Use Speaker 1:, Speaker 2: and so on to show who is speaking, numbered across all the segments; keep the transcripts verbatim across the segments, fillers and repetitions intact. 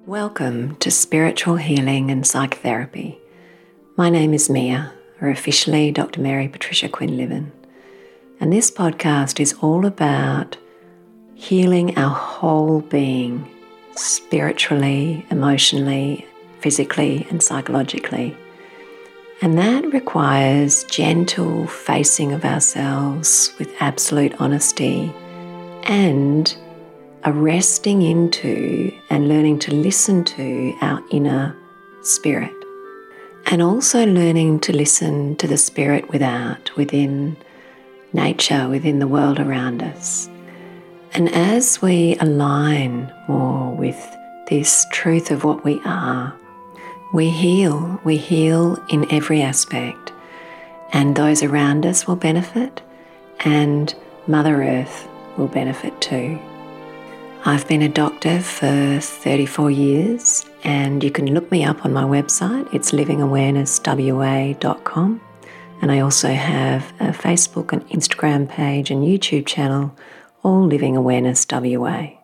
Speaker 1: Welcome to Spiritual Healing and Psychotherapy. My name is Mia, or officially Doctor Mary Patricia Quinlivan, and this podcast is all about healing our whole being, spiritually, emotionally, physically and psychologically. And that requires gentle facing of ourselves with absolute honesty and a resting into and learning to listen to our inner spirit. And also learning to listen to the spirit without, within nature, within the world around us. And as we align more with this truth of what we are, we heal. We heal in every aspect. And those around us will benefit, and Mother Earth will benefit too. I've been a doctor for thirty-four years, and you can look me up on my website. It's living awareness w a dot com. And I also have a Facebook and Instagram page and YouTube channel, all Living Awareness W A.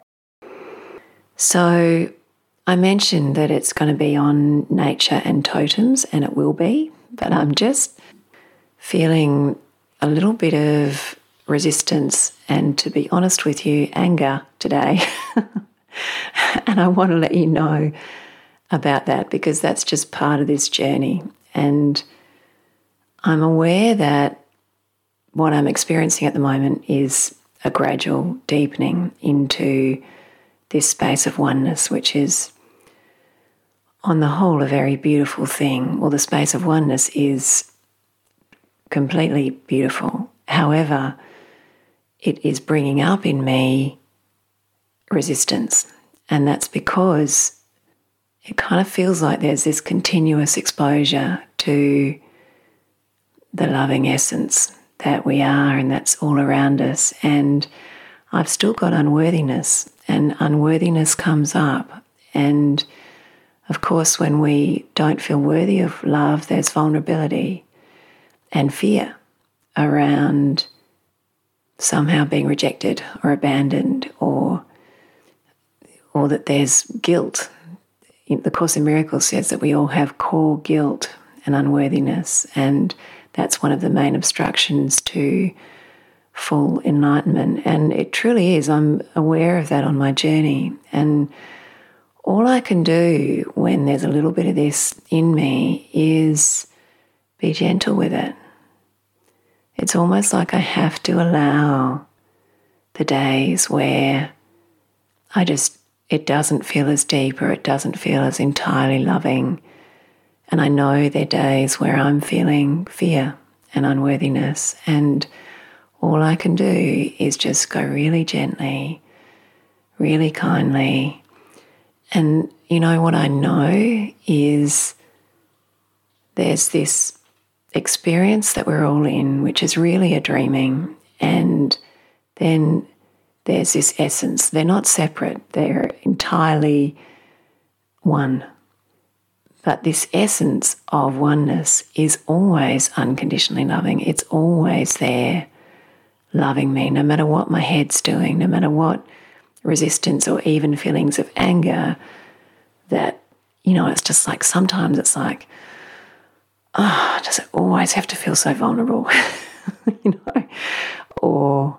Speaker 1: So I mentioned that it's going to be on nature and totems, and it will be, but I'm just feeling a little bit of resistance and, to be honest with you, anger today. And I want to let you know about that because that's just part of this journey. And I'm aware that what I'm experiencing at the moment is a gradual deepening into this space of oneness, which is on the whole a very beautiful thing. Well, the space of oneness is completely beautiful. However, it is bringing up in me resistance. And that's because it kind of feels like there's this continuous exposure to the loving essence that we are and that's all around us. And I've still got unworthiness, and unworthiness comes up. And of course, when we don't feel worthy of love, there's vulnerability and fear around somehow being rejected or abandoned, or or that there's guilt. The Course in Miracles says that we all have core guilt and unworthiness, and that's one of the main obstructions to full enlightenment. And it truly is. I'm aware of that on my journey. And all I can do when there's a little bit of this in me is be gentle with it. It's almost like I have to allow the days where I just, it doesn't feel as deep or it doesn't feel as entirely loving. And I know there are days where I'm feeling fear and unworthiness, and all I can do is just go really gently, really kindly. And you know what I know is there's this experience that we're all in, which is really a dreaming, and then there's this essence. They're not separate, they're entirely one. But this essence of oneness is always unconditionally loving. It's always there loving me, no matter what my head's doing, no matter what resistance or even feelings of anger that, you know, it's just like sometimes it's like, oh, does it always have to feel so vulnerable? you know? Or,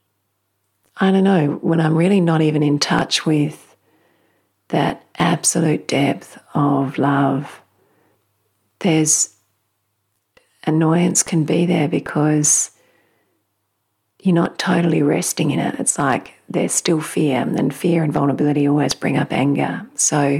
Speaker 1: I don't know, when I'm really not even in touch with that absolute depth of love, there's annoyance can be there because you're not totally resting in it. It's like there's still fear, and fear and vulnerability always bring up anger. So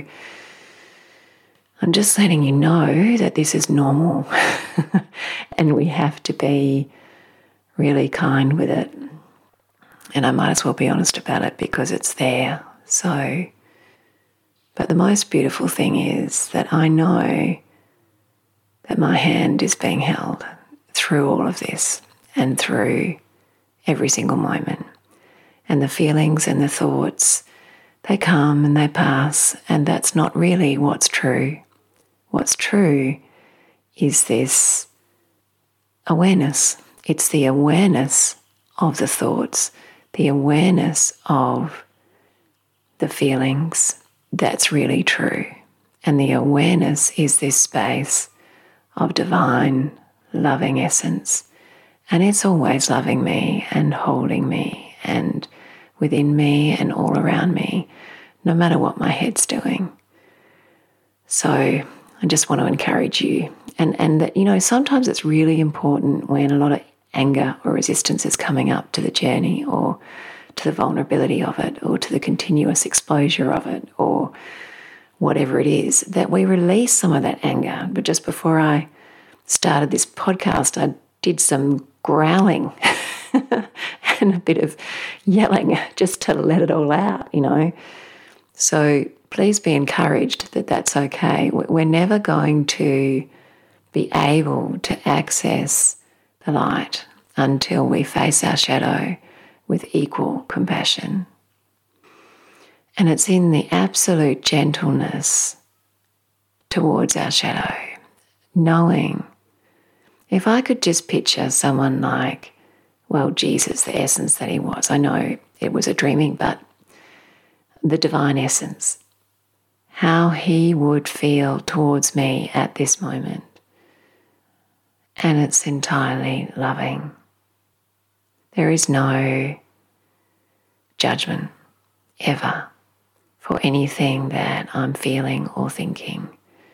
Speaker 1: I'm just letting you know that this is normal and we have to be really kind with it. And I might as well be honest about it because it's there. So, but the most beautiful thing is that I know that my hand is being held through all of this and through every single moment. And the feelings and the thoughts, they come and they pass, and that's not really what's true. What's true is this awareness. It's the awareness of the thoughts, the awareness of the feelings, that's really true. And the awareness is this space of divine, loving essence. And it's always loving me and holding me and within me and all around me, no matter what my head's doing. So I just want to encourage you. And, and that, you know, sometimes it's really important when a lot of anger or resistance is coming up to the journey or to the vulnerability of it or to the continuous exposure of it or whatever it is, that we release some of that anger. But just before I started this podcast, I did some growling and a bit of yelling just to let it all out, you know. So please be encouraged that that's okay. We're never going to be able to access the light until we face our shadow with equal compassion. And it's in the absolute gentleness towards our shadow, knowing if I could just picture someone like, well, Jesus, the essence that he was. I know it was a dreaming, but the divine essence, how he would feel towards me at this moment. And it's entirely loving. There is no judgment ever for anything that I'm feeling or thinking.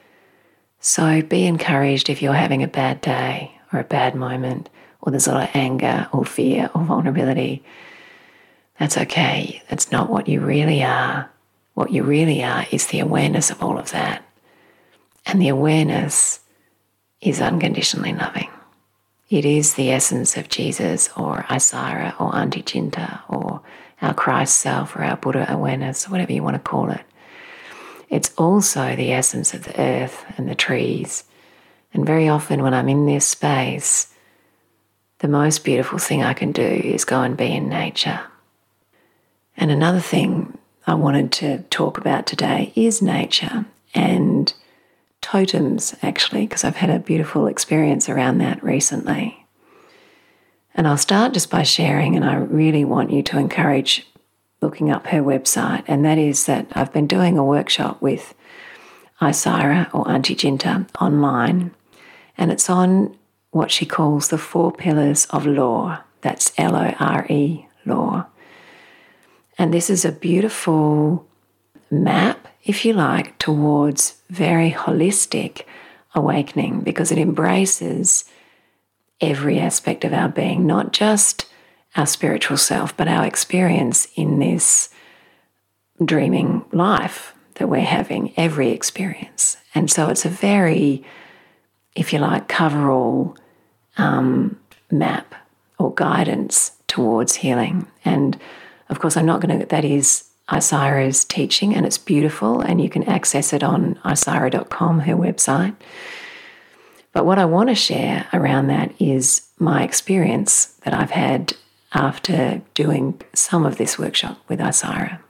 Speaker 1: So be encouraged if you're having a bad day or a bad moment or there's a lot of anger or fear or vulnerability. That's okay. That's not what you really are. What you really are is the awareness of all of that. And the awareness is unconditionally loving. It is the essence of Jesus or Isara or Auntie Jinta or our Christ self or our Buddha awareness, whatever you want to call it. It's also the essence of the earth and the trees. And very often when I'm in this space, the most beautiful thing I can do is go and be in nature. And another thing I wanted to talk about today is nature and totems, actually, because I've had a beautiful experience around that recently. And I'll start just by sharing, and I really want you to encourage looking up her website, and that is that I've been doing a workshop with Isara or Auntie Jinta online, and it's on what she calls the four pillars of law. That's L O R E, law. And this is a beautiful map, if you like, towards very holistic awakening, because it embraces every aspect of our being, not just our spiritual self, but our experience in this dreaming life that we're having, every experience. And so it's a very, if you like, cover-all um, map or guidance towards healing. And of course, I'm not going to, that is Isara's teaching, and it's beautiful, and you can access it on isara dot com, her website. But what I want to share around that is my experience that I've had after doing some of this workshop with Isara.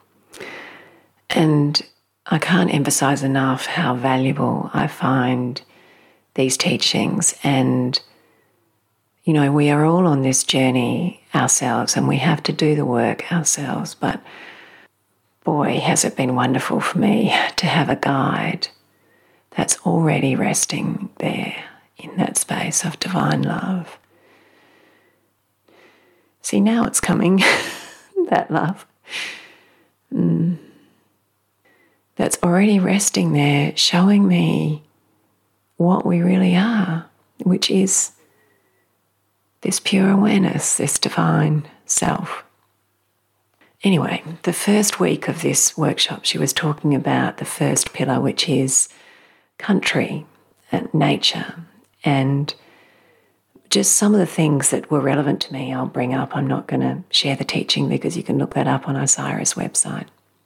Speaker 1: And I can't emphasize enough how valuable I find these teachings. And, you know, we are all on this journey ourselves and we have to do the work ourselves. But boy, has it been wonderful for me to have a guide that's already resting there in that space of divine love. See, now it's coming, that love. Mm. That's already resting there, showing me what we really are, which is this pure awareness, this divine self. Anyway, the first week of this workshop, she was talking about the first pillar, which is country and nature. And just some of the things that were relevant to me, I'll bring up. I'm not going to share the teaching because you can look that up on Isara's website.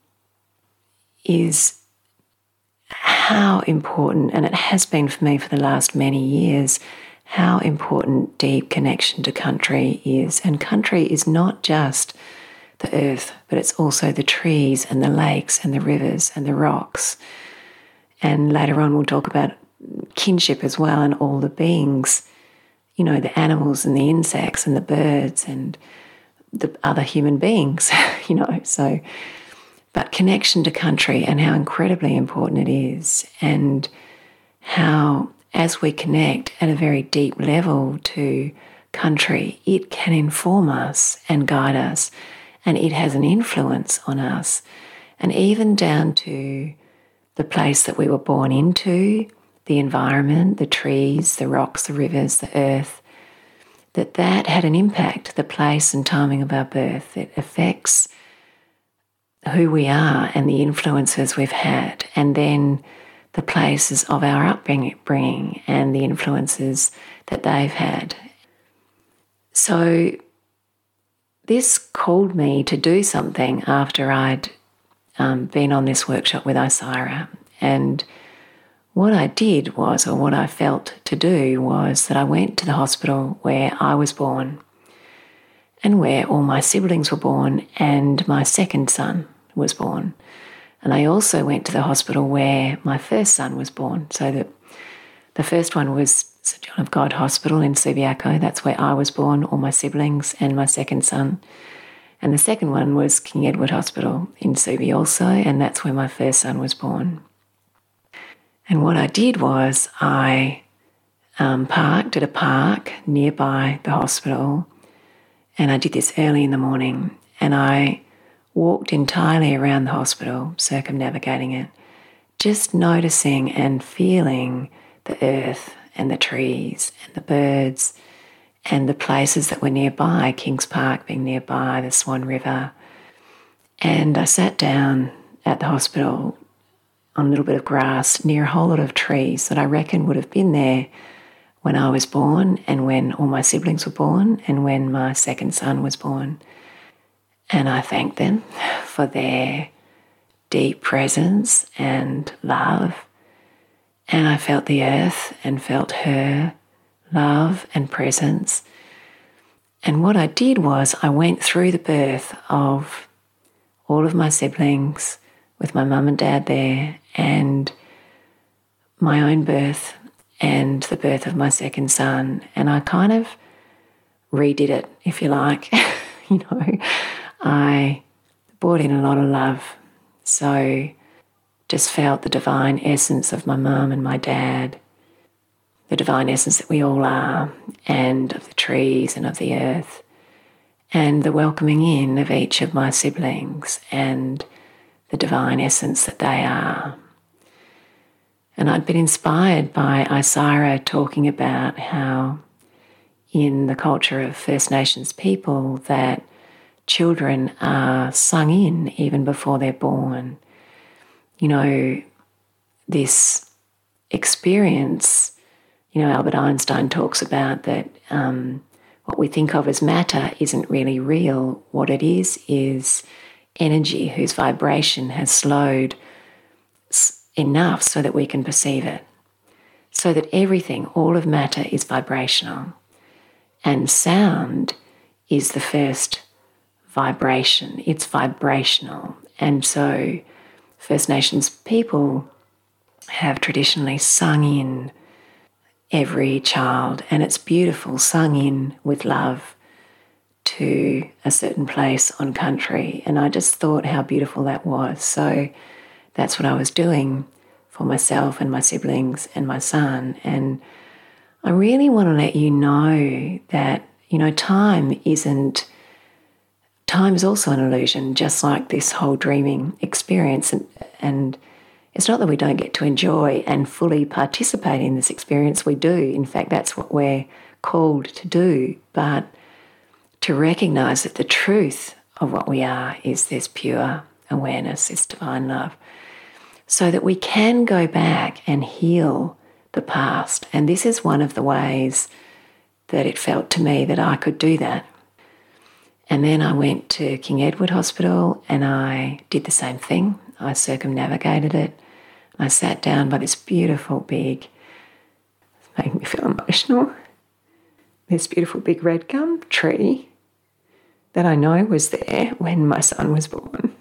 Speaker 1: Is how important, and it has been for me for the last many years, how important deep connection to country is. And country is not just the earth, but it's also the trees and the lakes and the rivers and the rocks. And later on we'll talk about kinship as well, and all the beings, you know, the animals and the insects and the birds and the other human beings, you know. So but connection to country and how incredibly important it is, and how as we connect at a very deep level to country, it can inform us and guide us, and it has an influence on us, and even down to the place that we were born into, the environment, the trees, the rocks, the rivers, the earth, that that had an impact, the place and timing of our birth. It affects who we are and the influences we've had, and then the places of our upbringing and the influences that they've had. So this called me to do something after I'd um, been on this workshop with Isira. And what I did was, or what I felt to do was that I went to the hospital where I was born and where all my siblings were born and my second son was born. And I also went to the hospital where my first son was born. So that the first one was St John of God Hospital in Subiaco. That's where I was born, all my siblings and my second son. And the second one was King Edward Hospital in Subi also, and that's where my first son was born. And what I did was I um, parked at a park nearby the hospital, and I did this early in the morning, and I walked entirely around the hospital, circumnavigating it, just noticing and feeling the earth and the trees and the birds and the places that were nearby, Kings Park being nearby, the Swan River. And I sat down at the hospital on a little bit of grass near a whole lot of trees that I reckon would have been there when I was born and when all my siblings were born and when my second son was born. And I thanked them for their deep presence and love. And I felt the earth and felt her love and presence. And what I did was I went through the birth of all of my siblings with my mum and dad there, and my own birth and the birth of my second son. And I kind of redid it, if you like. you know, I brought in a lot of love. So just felt the divine essence of my mum and my dad, the divine essence that we all are, and of the trees and of the earth, and the welcoming in of each of my siblings and the divine essence that they are. And I'd been inspired by Isira talking about how in the culture of First Nations people that children are sung in even before they're born. You know, this experience, you know, Albert Einstein talks about that um, what we think of as matter isn't really real. What it is is energy whose vibration has slowed enough so that we can perceive it. So that everything, all of matter is vibrational. And sound is the first vibration. It's vibrational. And so First Nations people have traditionally sung in every child, and it's beautiful, sung in with love to a certain place on country. And I just thought how beautiful that was. So that's what I was doing for myself and my siblings and my son. And I really want to let you know that, you know, time isn't, time is also an illusion, just like this whole dreaming experience. And, and it's not that we don't get to enjoy and fully participate in this experience. We do. In fact, that's what we're called to do. But to recognise that the truth of what we are is this pure awareness, this divine love, so that we can go back and heal the past. And this is one of the ways that it felt to me that I could do that. And then I went to King Edward Hospital and I did the same thing. I circumnavigated it. I sat down by this beautiful big, it's making me feel emotional, this beautiful big red gum tree that I know was there when my son was born.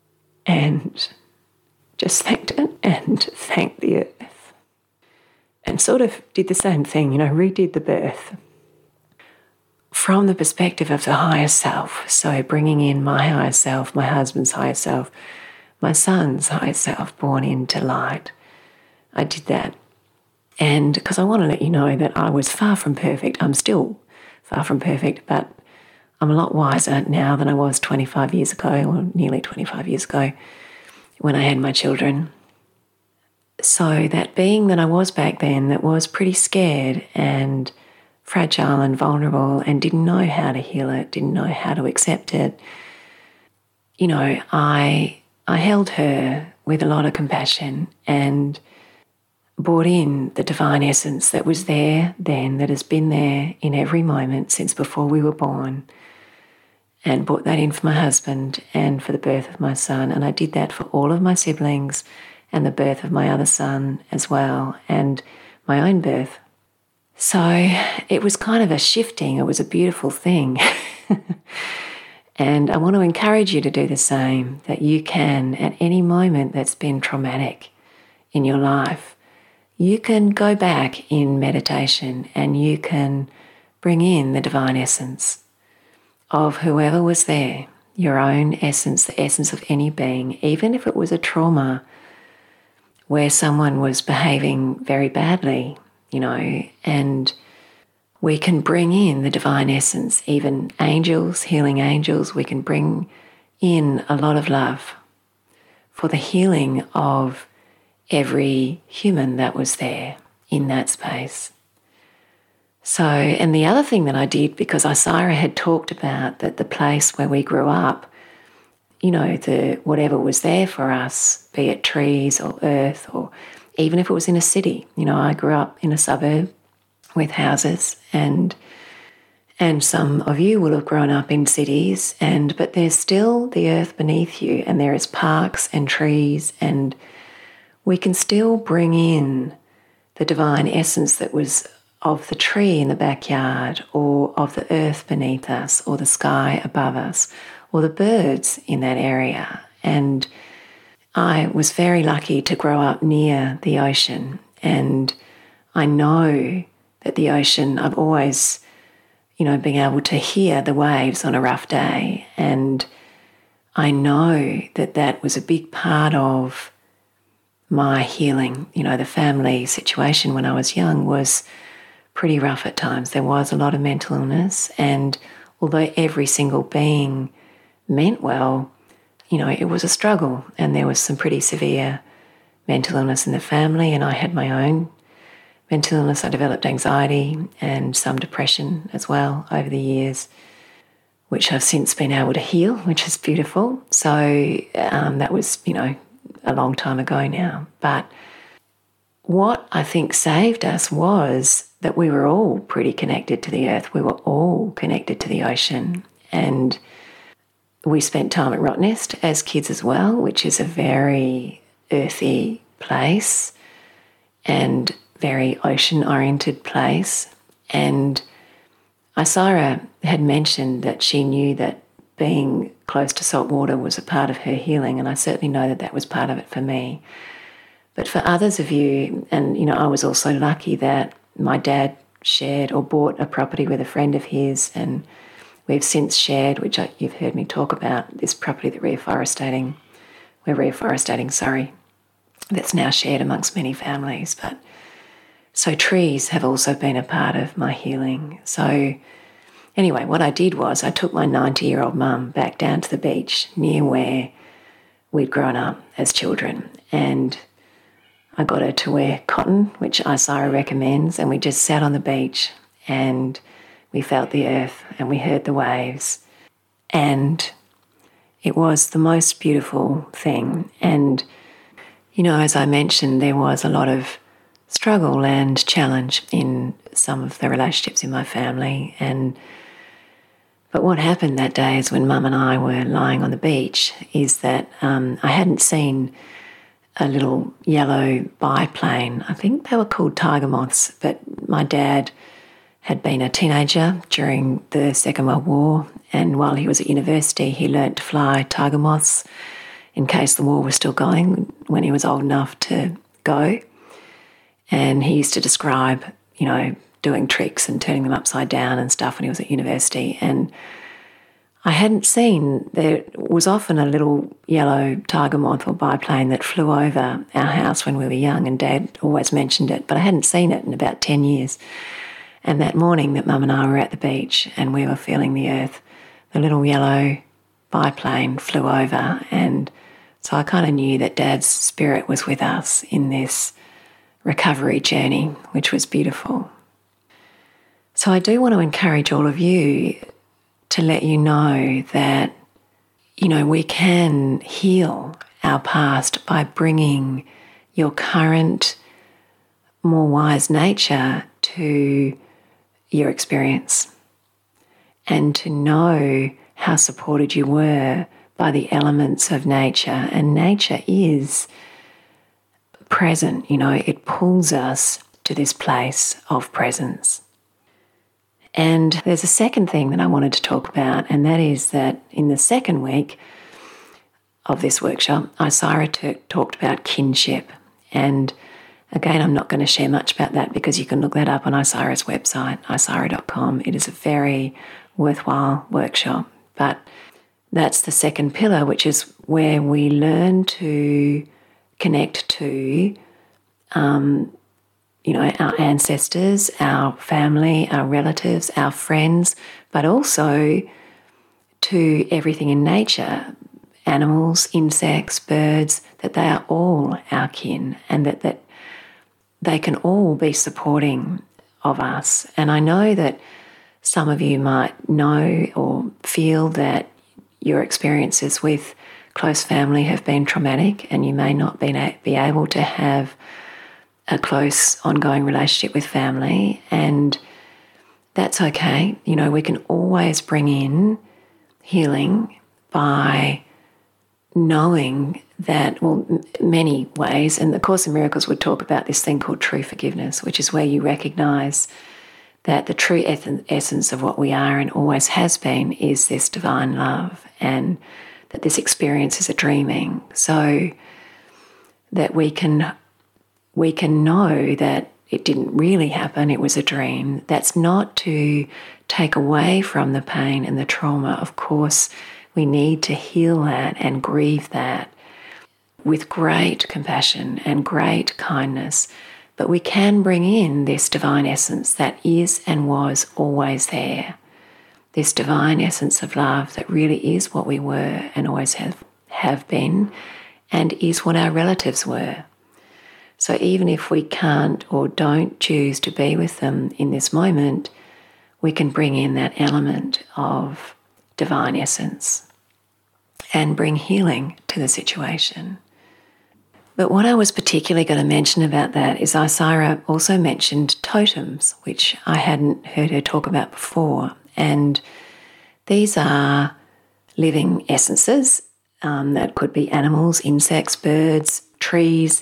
Speaker 1: And just thanked it and thanked the earth. And sort of did the same thing, you know, redid the birth from the perspective of the higher self. So bringing in my higher self, my husband's higher self, my son's higher self born into light. I did that. And because I want to let you know that I was far from perfect. I'm still far from perfect, but I'm a lot wiser now than I was twenty-five years ago, or nearly twenty-five years ago, when I had my children. So that being that I was back then, that was pretty scared and fragile and vulnerable and didn't know how to heal it, didn't know how to accept it, you know, I I held her with a lot of compassion and brought in the divine essence that was there then, that has been there in every moment since before we were born, and brought that in for my husband and for the birth of my son. And I did that for all of my siblings and the birth of my other son as well, and my own birth. So it was kind of a shifting. It was a beautiful thing. And I want to encourage you to do the same, that you can, at any moment that's been traumatic in your life, you can go back in meditation and you can bring in the divine essence of whoever was there, your own essence, the essence of any being, even if it was a trauma where someone was behaving very badly, you know, and we can bring in the divine essence, even angels, healing angels. We can bring in a lot of love for the healing of every human that was there in that space. So, and the other thing that I did, because Isira had talked about that the place where we grew up, you know, the whatever was there for us, be it trees or earth, or even if it was in a city. You know, I grew up in a suburb with houses, and and some of you will have grown up in cities, and but there's still the earth beneath you, and there is parks and trees, and we can still bring in the divine essence that was of the tree in the backyard, or of the earth beneath us, or the sky above us, or the birds in that area. And I was very lucky to grow up near the ocean, and I know that the ocean, I've always, you know, been able to hear the waves on a rough day, and I know that that was a big part of my healing. You know, the family situation when I was young was pretty rough at times. There was a lot of mental illness, and although every single being meant well, you know, it was a struggle, and there was some pretty severe mental illness in the family, and I had my own mental illness. I developed anxiety and some depression as well over the years, which I've since been able to heal, which is beautiful. So um, that was, you know, a long time ago now. But what I think saved us was that we were all pretty connected to the earth. We were all connected to the ocean. And we spent time at Rottnest as kids as well, which is a very earthy place and very ocean-oriented place. And Isira had mentioned that she knew that being close to salt water was a part of her healing, and I certainly know that that was part of it for me. But for others of you, and, you know, I was also lucky that my dad shared or bought a property with a friend of his, and we've since shared, which I, you've heard me talk about, this property that we're reforestating, we're reforestating, sorry, that's now shared amongst many families. But so trees have also been a part of my healing. So anyway, what I did was I took my ninety-year-old mum back down to the beach near where we'd grown up as children, and I got her to wear cotton, which Isira recommends, and we just sat on the beach and we felt the earth and we heard the waves, and it was the most beautiful thing. And, you know, as I mentioned, there was a lot of struggle and challenge in some of the relationships in my family, and but what happened that day is when Mum and I were lying on the beach is that um, I hadn't seen a little yellow biplane. I think they were called tiger moths, but my dad had been a teenager during the Second World War, and while he was at university he learnt to fly tiger moths in case the war was still going when he was old enough to go. And he used to describe, you know, doing tricks and turning them upside down and stuff when he was at university. And I hadn't seen, there was often a little yellow tiger moth or biplane that flew over our house when we were young, and Dad always mentioned it, but I hadn't seen it in about ten years. And that morning that Mum and I were at the beach and we were feeling the earth, the little yellow biplane flew over, and so I kind of knew that Dad's spirit was with us in this recovery journey, which was beautiful. So I do want to encourage all of you to let you know that, you know, we can heal our past by bringing your current, more wise nature to your experience, and to know how supported you were by the elements of nature. And nature is present, you know, it pulls us to this place of presence. And there's a second thing that I wanted to talk about, and that is that in the second week of this workshop, Isira t- talked about kinship. And again, I'm not going to share much about that because you can look that up on Isira's website, isira dot com. It is a very worthwhile workshop. But that's the second pillar, which is where we learn to connect to um, you know, our ancestors, our family, our relatives, our friends, but also to everything in nature, animals, insects, birds, that they are all our kin, and that, that they can all be supporting of us. And I know that some of you might know or feel that your experiences with close family have been traumatic, and you may not be able to have a close ongoing relationship with family, and that's okay. You know, we can always bring in healing by knowing that, well, m- many ways, and the Course in Miracles would talk about this thing called true forgiveness, which is where you recognise that the true eth- essence of what we are and always has been is this divine love, and that this experience is a dreaming, so that we can we can know that it didn't really happen, it was a dream. That's not to take away from the pain and the trauma. Of course, we need to heal that and grieve that with great compassion and great kindness. But we can bring in this divine essence that is and was always there. This divine essence of love that really is what we were and always have, have been, and is what our relatives were. So even if we can't or don't choose to be with them in this moment, we can bring in that element of divine essence and bring healing to the situation. But what I was particularly going to mention about that is Isira also mentioned totems, which I hadn't heard her talk about before. And these are living essences um, that could be animals, insects, birds, trees,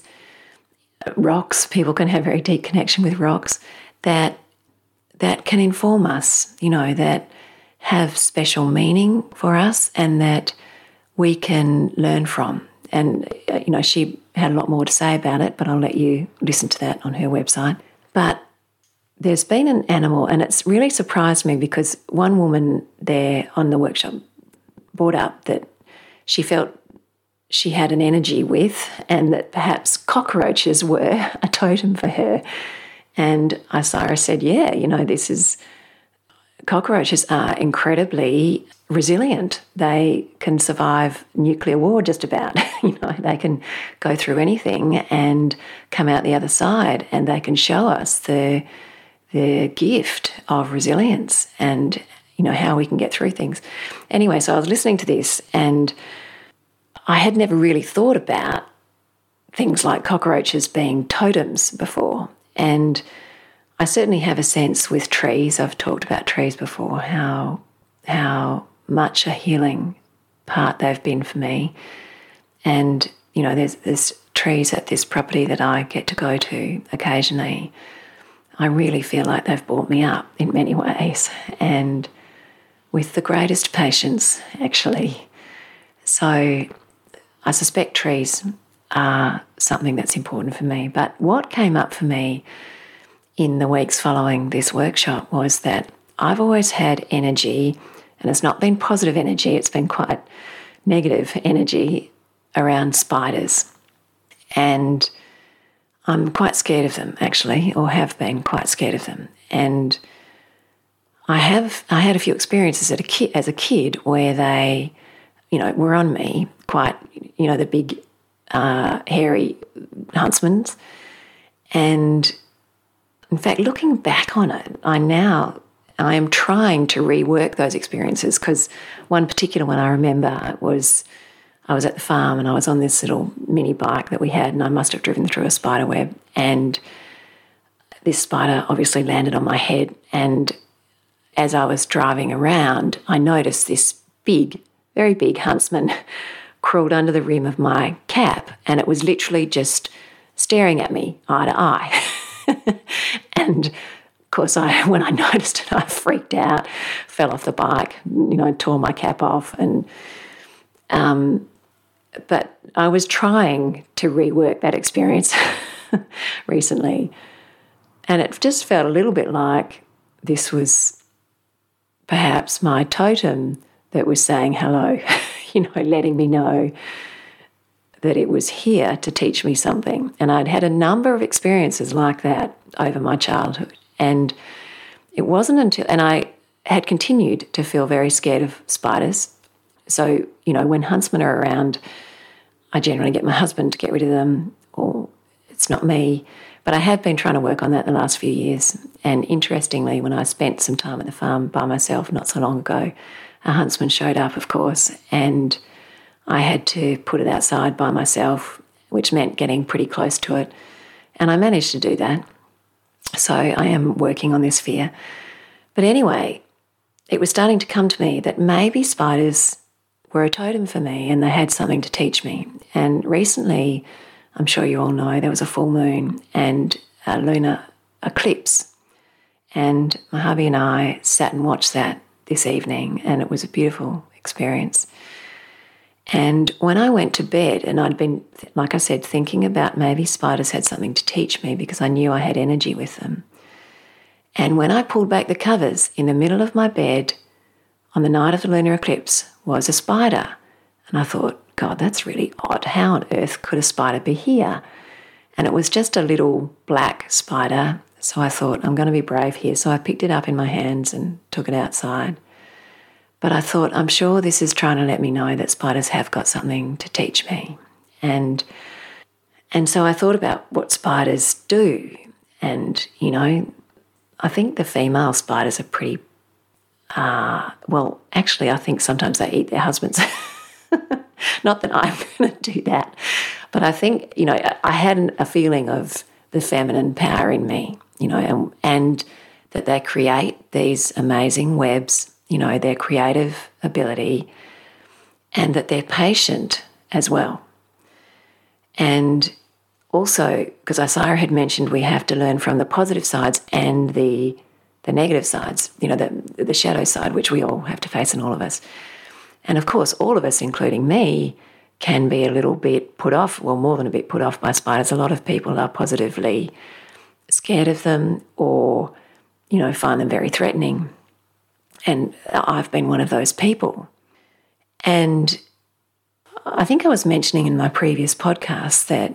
Speaker 1: rocks. People can have very deep connection with rocks that that can inform us, you know, that have special meaning for us and that we can learn from. And, uh, you know, she had a lot more to say about it, but I'll let you listen to that on her website. But there's been an animal, and it's really surprised me because one woman there on the workshop brought up that she felt she had an energy with, and that perhaps cockroaches were a totem for her. And Isira said, yeah, you know, this is, cockroaches are incredibly resilient. They can survive nuclear war just about. You know, they can go through anything and come out the other side, and they can show us the the gift of resilience and, you know, how we can get through things. Anyway, so I was listening to this, and I had never really thought about things like cockroaches being totems before. And I certainly have a sense with trees, I've talked about trees before, how how much a healing part they've been for me. And, you know, there's, there's trees at this property that I get to go to occasionally. I really feel like they've brought me up in many ways, and with the greatest patience, actually. So I suspect trees are something that's important for me. But what came up for me in the weeks following this workshop was that I've always had energy and it's not been positive energy, it's been quite negative energy around spiders. And I'm quite scared of them, actually, or have been quite scared of them. And I have I had a few experiences as a kid, as a kid where they, you know, were on me, quite, you know, the big, uh, hairy huntsmen. And in fact, looking back on it, I now, I am trying to rework those experiences, because one particular one I remember was I was at the farm and I was on this little mini bike that we had, and I must have driven through a spider web, and this spider obviously landed on my head. And as I was driving around, I noticed this big, very big huntsman crawled under the rim of my cap, and it was literally just staring at me eye to eye. And of course, I when I noticed it, I freaked out, fell off the bike, you know, tore my cap off, and um. But I was trying to rework that experience recently, and it just felt a little bit like this was perhaps my totem that was saying hello, you know, letting me know that it was here to teach me something. And I'd had a number of experiences like that over my childhood, and it wasn't until, and I had continued to feel very scared of spiders. So, you know, when huntsmen are around, I generally get my husband to get rid of them, or it's not me. But I have been trying to work on that in the last few years. And interestingly, when I spent some time at the farm by myself not so long ago, a huntsman showed up, of course, and I had to put it outside by myself, which meant getting pretty close to it. And I managed to do that. So I am working on this fear. But anyway, it was starting to come to me that maybe spiders were a totem for me and they had something to teach me. And recently, I'm sure you all know, there was a full moon and a lunar eclipse. And my hubby and I sat and watched that this evening, and it was a beautiful experience. And when I went to bed, and I'd been, like I said, thinking about maybe spiders had something to teach me because I knew I had energy with them. And when I pulled back the covers in the middle of my bed on the night of the lunar eclipse was a spider. And I thought, God, that's really odd. How on earth could a spider be here? And it was just a little black spider. So I thought, I'm going to be brave here. So I picked it up in my hands and took it outside. But I thought, I'm sure this is trying to let me know that spiders have got something to teach me. And and so I thought about what spiders do. And, you know, I think the female spiders are pretty, uh, well, actually, I think sometimes they eat their husbands. Not that I'm going to do that. But I think, you know, I had a feeling of the feminine power in me, you know, and, and that they create these amazing webs, you know, their creative ability, and that they're patient as well. And also, because Isaiah had mentioned we have to learn from the positive sides and the the negative sides, you know, the the shadow side, which we all have to face in all of us. And of course, all of us, including me, can be a little bit put off, well, more than a bit put off by spiders. A lot of people are positively scared of them or, you know, find them very threatening. And I've been one of those people. And I think I was mentioning in my previous podcast that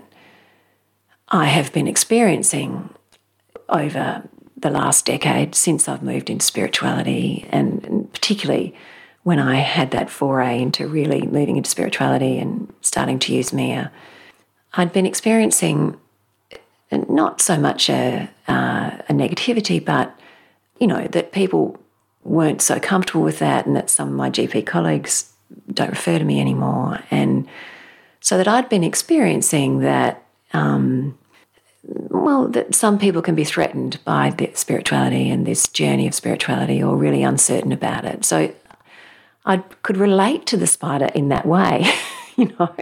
Speaker 1: I have been experiencing over the last decade since I've moved into spirituality, and particularly when I had that foray into really moving into spirituality and starting to use Mia, I'd been experiencing not so much a, uh, a negativity, but, you know, that people weren't so comfortable with that, and that some of my G P colleagues don't refer to me anymore. And so that I'd been experiencing that, um, well, that some people can be threatened by the spirituality and this journey of spirituality, or really uncertain about it. So I could relate to the spider in that way, you know.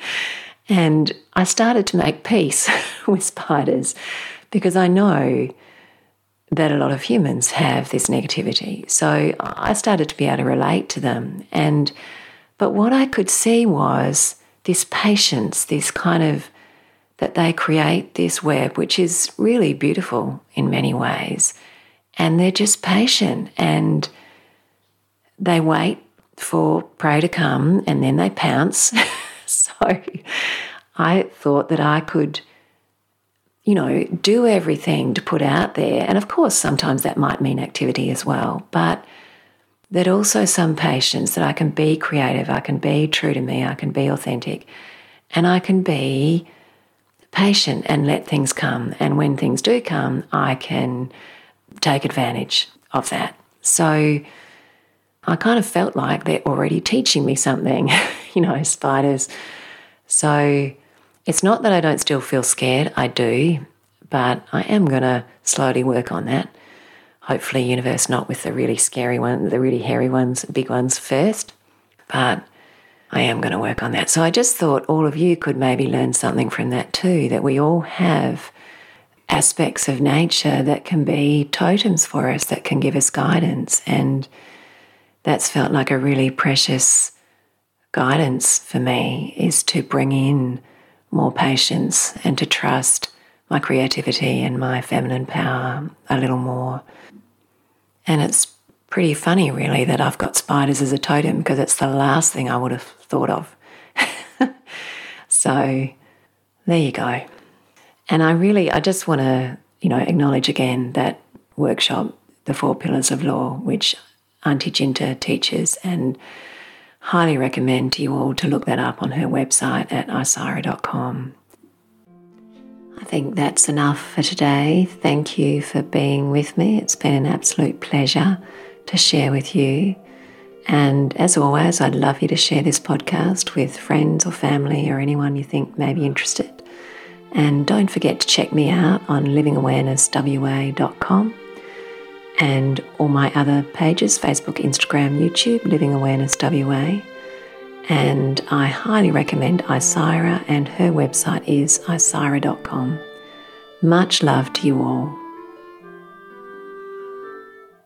Speaker 1: And I started to make peace with spiders because I know that a lot of humans have this negativity. So I started to be able to relate to them. And but what I could see was this patience, this kind of, that they create this web, which is really beautiful in many ways. And they're just patient, and they wait for prey to come and then they pounce. So I thought that I could, you know, do everything to put out there. And of course, sometimes that might mean activity as well, but that also some patience, that I can be creative, I can be true to me, I can be authentic, and I can be patient and let things come. And when things do come, I can take advantage of that. So I kind of felt like they're already teaching me something, you know, spiders. So it's not that I don't still feel scared, I do, but I am going to slowly work on that. Hopefully, universe not with the really scary ones, the really hairy ones, big ones first, but I am going to work on that. So I just thought all of you could maybe learn something from that too, that we all have aspects of nature that can be totems for us, that can give us guidance. And that's felt like a really precious guidance for me, is to bring in more patience and to trust my creativity and my feminine power a little more. And it's pretty funny, really, that I've got spiders as a totem, because it's the last thing I would have thought of. So there you go. And I really, I just want to, you know, acknowledge again that workshop, The Four Pillars of Law, which Auntie Jinta teaches, and highly recommend to you all to look that up on her website at isira dot com. I think that's enough for today. Thank you for being with me. It's been an absolute pleasure to share with you. And as always, I'd love you to share this podcast with friends or family or anyone you think may be interested. And don't forget to check me out on living awareness w a dot com and all my other pages, Facebook, Instagram, YouTube, Living Awareness W A. And I highly recommend Isira, and her website is isira dot com. Much love to you all.